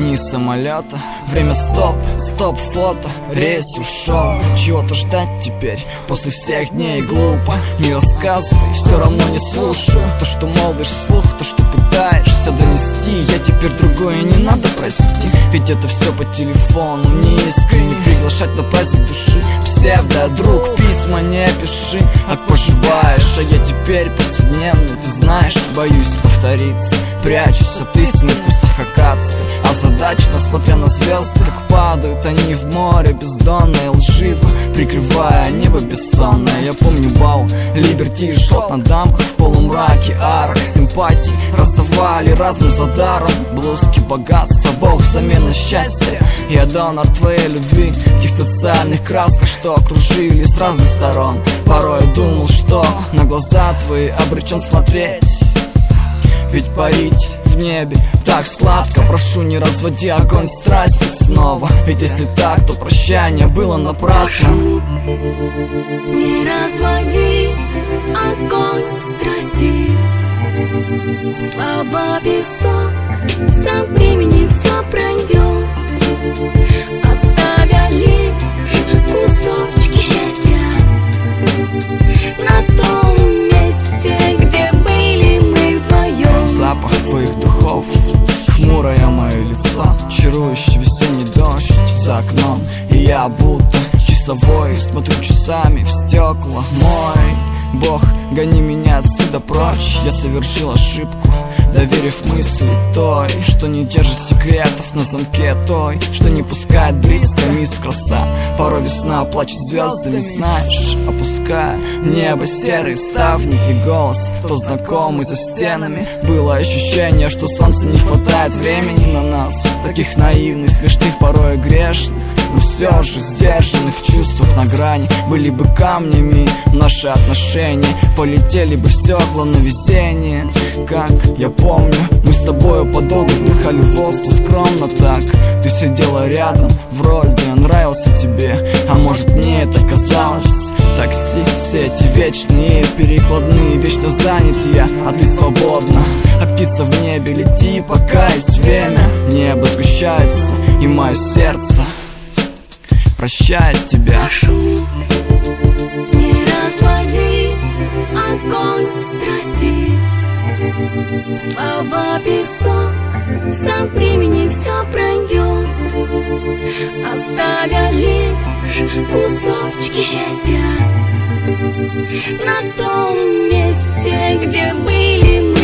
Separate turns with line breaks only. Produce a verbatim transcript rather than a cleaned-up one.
огни самолета. Время стоп, стоп, фото, рейс ушел. Чего-то ждать теперь, после всех дней глупо. Не рассказывай, все равно не слушаю. То, что молвишь вслух, то, что пытаешься донести. Я теперь другое, не надо, прости. Ведь это все по телефону, не искренне приглашать на праздник души. Псевдо, друг, письма не пиши. Как поживаешь, а я теперь повседневный. Ты знаешь, боюсь повториться. Прячусь от истины в кустах акации. Озадаченно, смотря на звезды, как падают они в море бездонное и лживо, прикрывая небо бессонное. Я помню бал, Либерти и шот на дамах в полумраке арок. Симпатии раздавали разным за даром. Блузки, богатства, бог взамен на счастье. Я донор твоей любви в тех социальных красках, что окружили с разных сторон. Порой я думал, что на глаза твои обречен смотреть. Ведь парить в небе так сладко. Прошу, не разводи огонь страсти снова. Ведь если так, то прощание было напрасно.
Прошу, не разводи огонь страсти. Слова песок, со временем все пройдет, оставя лишь кусочки счастья на том месте, где были мы вдвоем.
Запах твоих духов, хмурое мое лицо, чарующий весенний дождь за окном. И я будто часовой, смотрю часами в стекла. Мой Бог, гони меня отсюда прочь. Я совершил ошибку, доверив мысли той, что не держит секретов на замке, той, что не пускает близко мисс краса. Порой весна плачет звездами, знаешь, опуская в небо серые ставни. И голос, тот знакомый за стенами. Было ощущение, что солнца не хватает времени на нас, таких наивных, смешных, порой грешных, но все же сдержанных в чувствах на грани. Были бы камнями наши отношения, полетели бы в стекла на везение. Как я помню, мы с тобою подолгу вдыхали воздух скромно так. Ты сидела рядом, вроде я нравился тебе, а может мне это казалось. Такси, все эти вечные перекладные, вечно занят я, а ты свободна. А птица в небе, лети, пока есть время. Небо сгущается, и мое сердце прощает тебя.
Прошу, не разводи огонь страсти. Слова песок, со временем все пройдет, оставя лишь кусочки счастья на том месте, где были мы.